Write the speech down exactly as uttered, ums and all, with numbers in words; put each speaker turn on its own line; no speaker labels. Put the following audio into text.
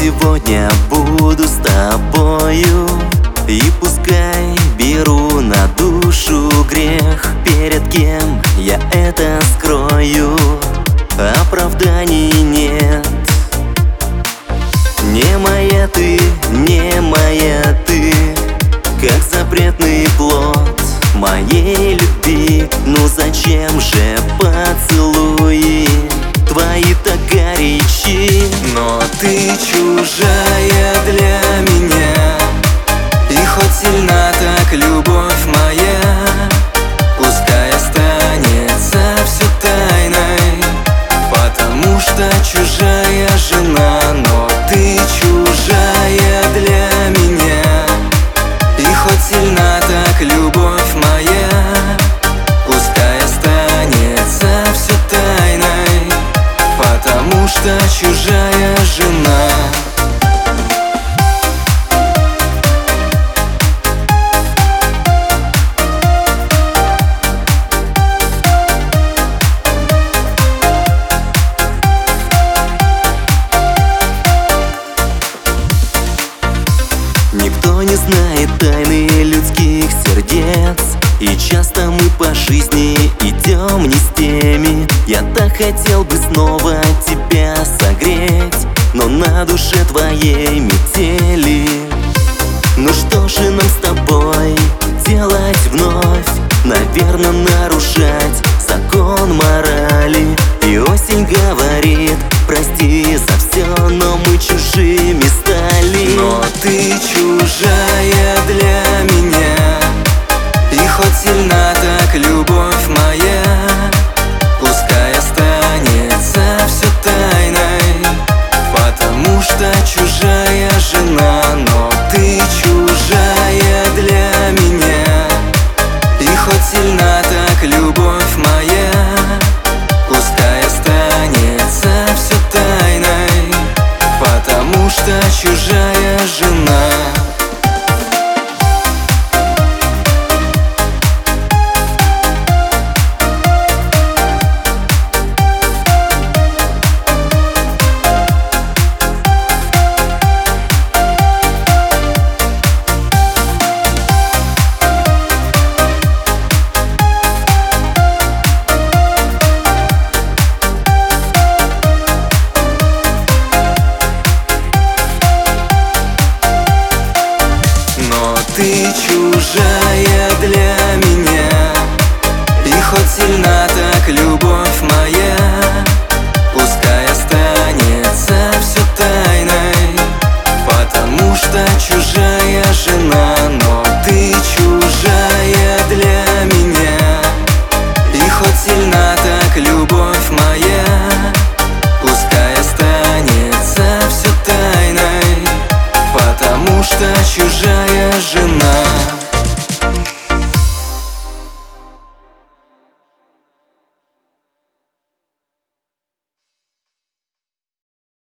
сегодня буду с тобою. И пускай беру на душу грех, перед кем я это скрою, оправданий нет. Не моя ты, не моя ты, как запретный плод моей любви. Ну зачем же поцелуи твои так горячи? Но ты чужая для меня, и хоть сильна так любовь моя, пускай останется все тайной, потому что чужая жена. Но ты чужая для меня, и хоть сильна так любовь моя, пускай останется все тайной, потому что чужая жена. Никто не знает тайны людских сердец, и часто мы по жизни идем не с теми. Я так хотел бы снова тебя согреть, но на душе твоей метели. Ну что же нам с тобой делать вновь? Наверно, нарушать закон морали. И осень говорит: прости за все, но мы чужими стали. Но ты чужая для меня, и хоть сильна так любовь моя, пускай останется все тайной, потому что чужая жена. Но ты чужая для меня, и хоть сильна так любовь моя, пускай останется все тайной, потому что чужая жена. Ты чужая для меня, и хоть сильна так любовь моя, пускай останется все тайной, потому что чужая жена. Но ты чужая для меня, и хоть сильна так любовь моя, пускай останется все тайной, потому что чужая